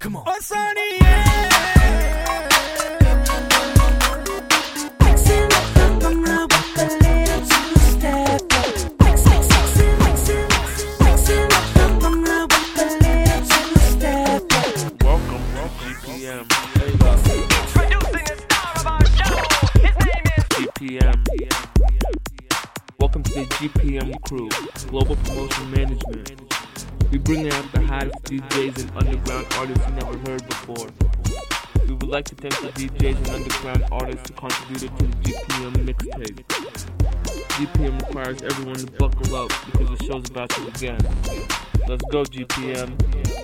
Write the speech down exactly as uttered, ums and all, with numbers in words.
Come on. Oh, Sonny, yeah. Mixing up the bummer with a little two-step. Mixing, mixing, mixing, mixing up the bummer with a little two-step. Welcome to G P M. Introducing the star of our show. His name is G P M. Welcome to the G P M crew, Global Promotion Management. We bring out the hottest D Js and underground artists you never heard before. We would like to thank the D Js and underground artists who contributed to the G P M mixtape. G P M requires everyone to buckle up because the show's about to begin. Let's go, G P M.